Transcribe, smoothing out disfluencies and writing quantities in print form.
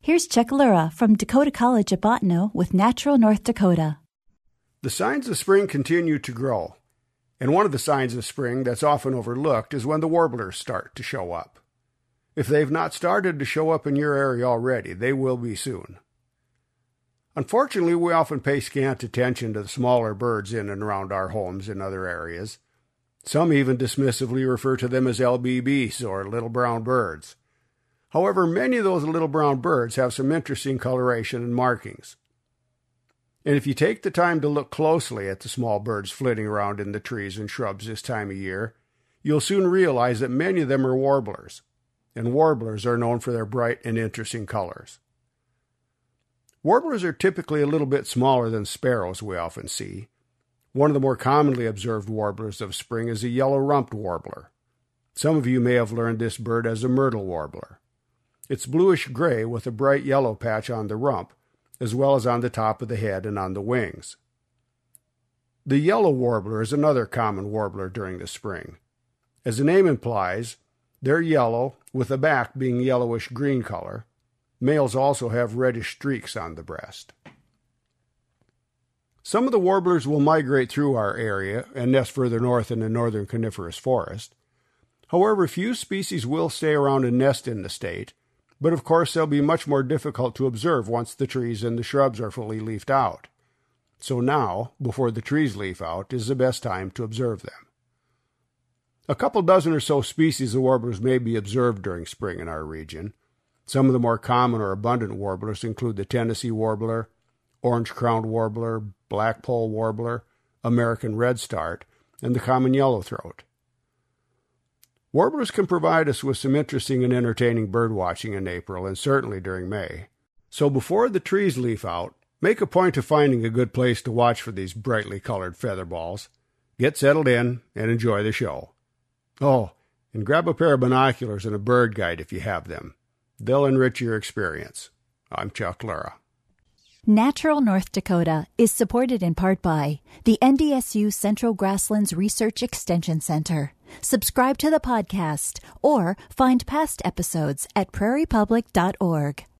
Here's Chuck Lura from Dakota College at Bottineau with Natural North Dakota. The signs of spring continue to grow, and one of the signs of spring that's often overlooked is when the warblers start to show up. If they've not started to show up in your area already, they will be soon. Unfortunately, we often pay scant attention to the smaller birds in and around our homes in other areas. Some even dismissively refer to them as LBBs, or little brown birds. However, many of those little brown birds have some interesting coloration and markings. And if you take the time to look closely at the small birds flitting around in the trees and shrubs this time of year, you'll soon realize that many of them are warblers, and warblers are known for their bright and interesting colors. Warblers are typically a little bit smaller than sparrows we often see. One of the more commonly observed warblers of spring is a yellow-rumped warbler. Some of you may have learned this bird as a myrtle warbler. It's bluish-gray with a bright yellow patch on the rump, as well as on the top of the head and on the wings. The yellow warbler is another common warbler during the spring. As the name implies, they're yellow, with the back being yellowish-green color. Males also have reddish streaks on the breast. Some of the warblers will migrate through our area and nest further north in the northern coniferous forest. However, few species will stay around and nest in the state, but of course they'll be much more difficult to observe once the trees and the shrubs are fully leafed out. So now, before the trees leaf out, is the best time to observe them. A couple dozen or so species of warblers may be observed during spring in our region. Some of the more common or abundant warblers include the Tennessee warbler, orange-crowned warbler, blackpoll warbler, American redstart, and the common yellowthroat. Warblers can provide us with some interesting and entertaining bird watching in April and certainly during May. So before the trees leaf out, make a point of finding a good place to watch for these brightly colored featherballs. Get settled in and enjoy the show. Oh, and grab a pair of binoculars and a bird guide if you have them. They'll enrich your experience. I'm Chuck Lura. Natural North Dakota is supported in part by the NDSU Central Grasslands Research Extension Center. Subscribe to the podcast or find past episodes at prairiepublic.org.